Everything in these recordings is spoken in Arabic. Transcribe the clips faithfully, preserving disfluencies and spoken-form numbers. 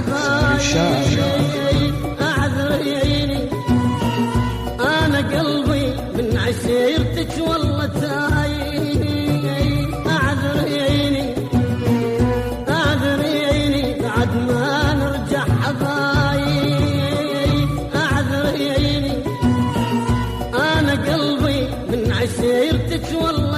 حبايب أعذريني أنا قلبي من عشيرتك والله تايب أعذريني أعذريني بعد ما نرجع حبايب أعذريني أنا قلبي من عشيرتك والله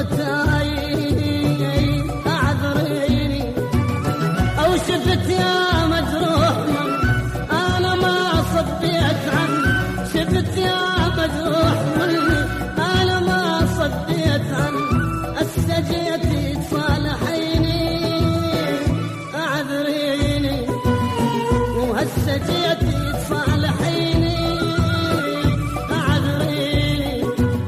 تايب أعذريني أو شفت يا مجروح من أنا ما صديت عنه شفت يا مجروح مني أنا ما صديت عنه السجيتي تصالحيني أعذريني وهالسجيتي تصالحيني أعذريني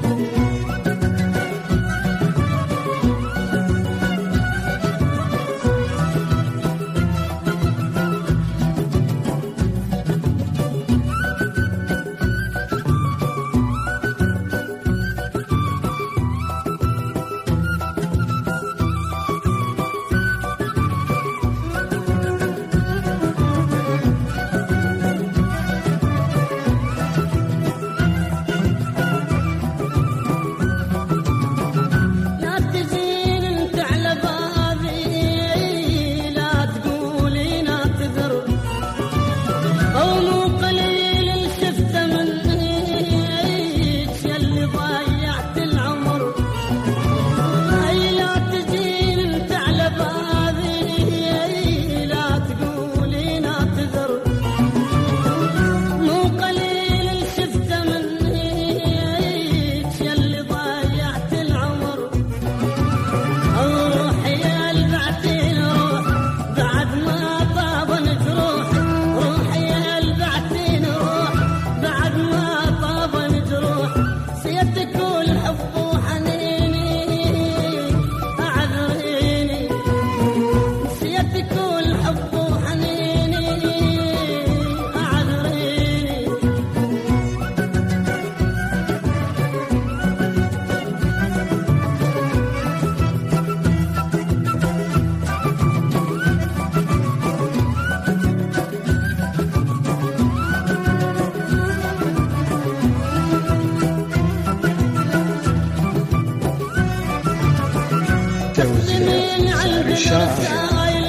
من عند الرسائل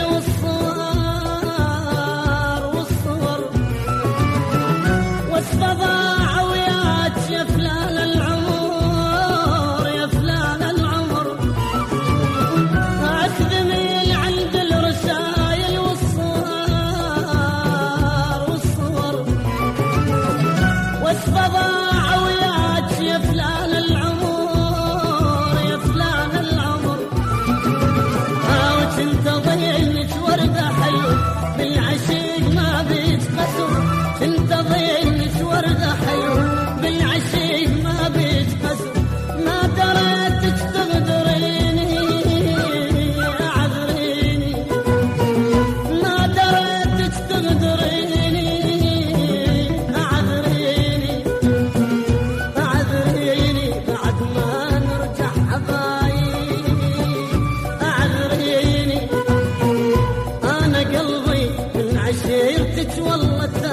والصور والصور والصباع وياك يا فلان العمر يا فلان العمر أخذ من عند الرسائل والصور والصور والصباع وياك يا فلان العمر يا فلان العمر انت ضينك وردة حلو بالعشيق ما بيتقسم انت ضينك وردة حلو بالعشيق ما بيتقسم ما دريتك تغدريني اعذريني ما دريتك تغدريني اعذريني اعذريني بعد ما نرجع حبايب اعذريني عشيرتك والله